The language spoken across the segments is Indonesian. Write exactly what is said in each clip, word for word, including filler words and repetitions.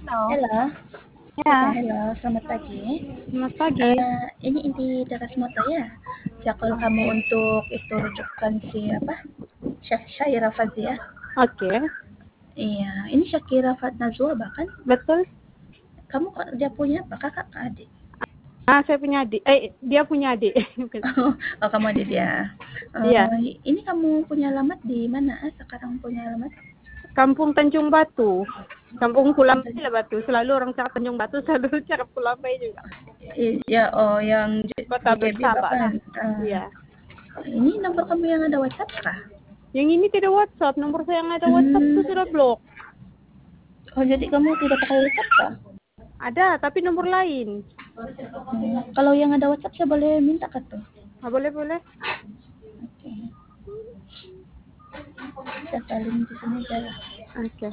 Halo. Halo, ya Ya, halo, selamat pagi. selamat pagi. Eee, ini inti Deras Moto ya? Ya kalau kamu Oke. untuk itu rujukan si apa, Sya Syaira Faziah? Oke, Iya, ini Shakira Fat Najwa bahkan? betul. Kamu kok dia punya apa, kakak kah adik? Ah, saya punya adik. Eh, dia punya adik. Oh, kamu adik dia. Iya, Eee, ini kamu punya alamat di mana, ah, sekarang punya alamat? Kampung Tanjung Batu. Kampung Kulampai Konten lah Batu. Selalu orang cakap Tanjung Batu, selalu cakap Kulampai juga. i ya, oh yang J Kota di J B bersahabat bahkan? lah. Eee, Iya. ini nomor kamu yang ada WhatsApp kah? Yang ini tidak WhatsApp. Nomor saya yang ada WhatsApp itu Mmm, sudah blok. oh jadi kamu tidak pakai WhatsApp kah? Ada, tapi nomor lain. Oh, kalau yang ada WhatsApp saya boleh minta kah tuh? Ah, boleh, boleh. Oke, saya salin di sini aja lah. Oke.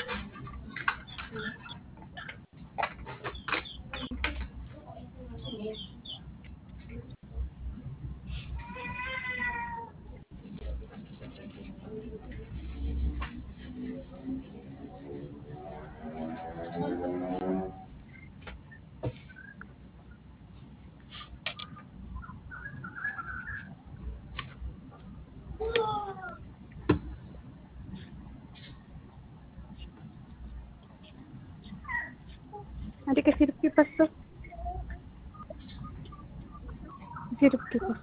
Nanti ke sirup kipas tuh. Sirup kipas.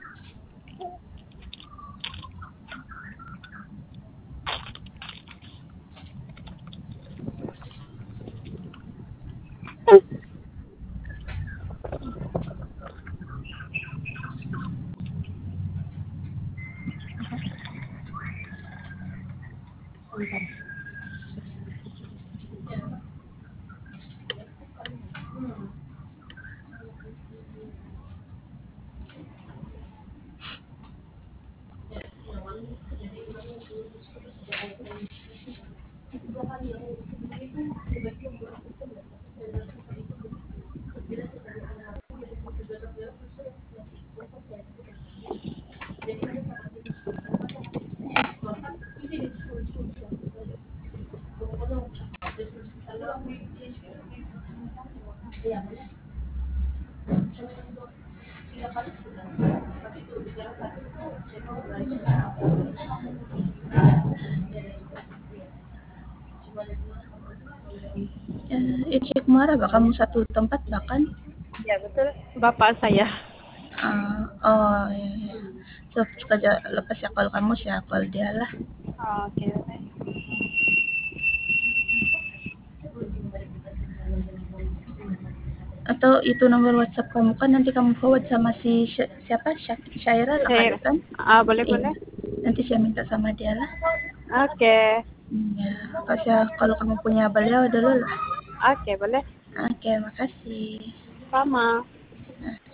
Eh, itu marah bah kamu satu tempat bahkan? Ya, betul. Bapak saya. Ah, oh iya, iya. So, suka aja lepas ya kalau kamu sih kalau dia lah. Oke. Atau itu nomor WhatsApp kamu kan nanti kamu forward sama si Sy- siapa Syak Syaira sang Saya. adik kan? Ah, boleh, Iya. boleh. Nanti saya minta sama dia lah. Oke. Iya, kasih kalau kamu punya beliau dulu lah. Oke, boleh. Oke, makasih. Sama.